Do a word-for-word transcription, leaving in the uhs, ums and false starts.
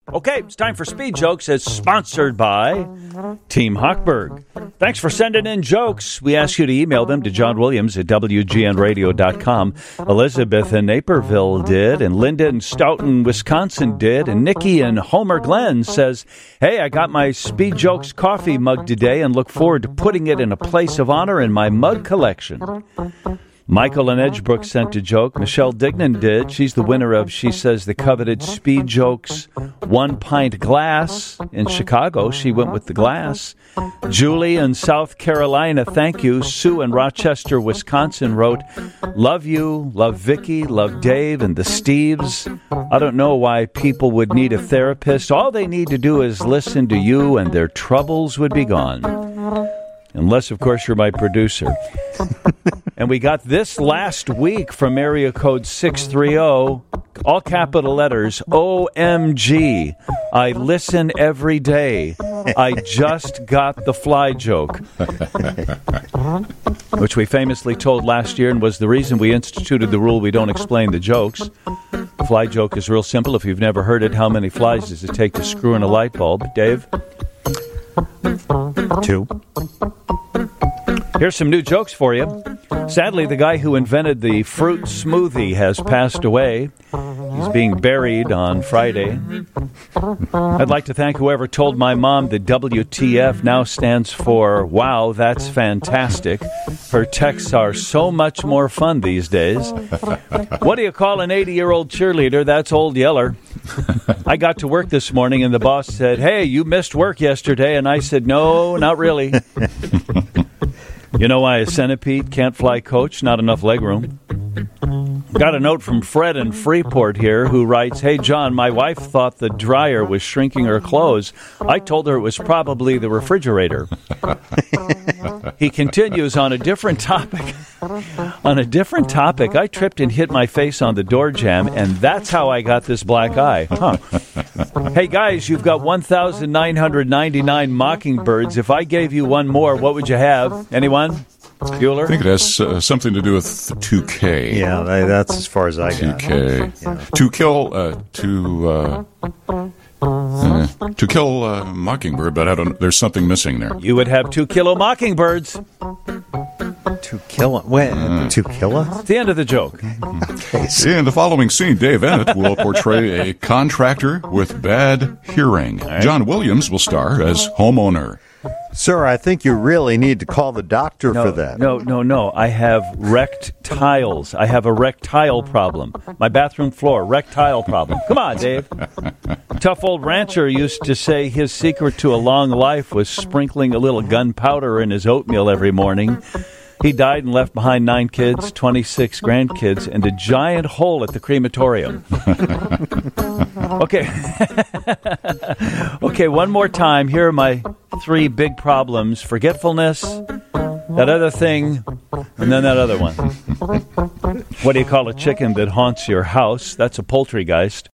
Okay, it's time for Speed Jokes. It's sponsored by Team Hochberg. Thanks for sending in jokes. We ask you to email them to John Williams at W G N radio dot com. Elizabeth in Naperville did, and Linda in Stoughton, Wisconsin did, and Nikki in Homer Glen says, hey, I got my Speed Jokes coffee mug today and look forward to putting it in a place of honor in my mug collection. Michael in Edgebrook sent a joke. Michelle Dignan did. She's the winner of, she says, the coveted Speed Jokes one-pint glass in Chicago. She went with the glass. Julie in South Carolina, thank you. Sue in Rochester, Wisconsin wrote, love you, love Vicky, love Dave and the Steves. I don't know why people would need a therapist. All they need to do is listen to you and their troubles would be gone. Unless, of course, you're my producer. And we got this last week from area code six three zero, all capital letters, O M G. I listen every day. I just got the fly joke. Which we famously told last year and was the reason we instituted the rule we don't explain the jokes. Fly joke is real simple. If you've never heard it, how many flies does it take to screw in a light bulb? Dave? Two. Here's some new jokes for you. Sadly, the guy who invented the fruit smoothie has passed away. He's being buried on Friday. I'd like to thank whoever told my mom that W T F now stands for, wow, that's fantastic. Her texts are so much more fun these days. What do you call an eighty-year-old cheerleader? That's Old Yeller. I got to work this morning and the boss said, hey, you missed work yesterday. And I said, no, not really. You know why a centipede can't fly coach? Not enough legroom. Got a note from Fred in Freeport here who writes, hey, John, my wife thought the dryer was shrinking her clothes. I told her it was probably the refrigerator. He continues on a different topic. On a different topic, I tripped and hit my face on the door jamb, and that's how I got this black eye. Huh. Hey, guys, you've got one thousand nine hundred ninety-nine mockingbirds. If I gave you one more, what would you have? Anyone? Bueller? I think it has uh, something to do with two K. Yeah, that's as far as I got. two K. Yeah. To kill, uh, to, uh, uh, to kill uh, mockingbird, but I don't, there's something missing there. You would have two kilo mockingbirds. To kill when? Uh, to kill us? The end of the joke. In the following scene, Dave Ennett will portray a contractor with bad hearing. Right. John Williams will star as homeowner. Sir, I think you really need to call the doctor no, for that. No, no, no. I have wrecked tiles. I have a rectile problem. My bathroom floor, rectile problem. Come on, Dave. Tough old rancher used to say his secret to a long life was sprinkling a little gunpowder in his oatmeal every morning. He died and left behind nine kids, twenty-six grandkids, and a giant hole at the crematorium. Okay. Okay, one more time. Here are my three big problems. Forgetfulness, that other thing, and then that other one. What do you call a chicken that haunts your house? That's a poultrygeist.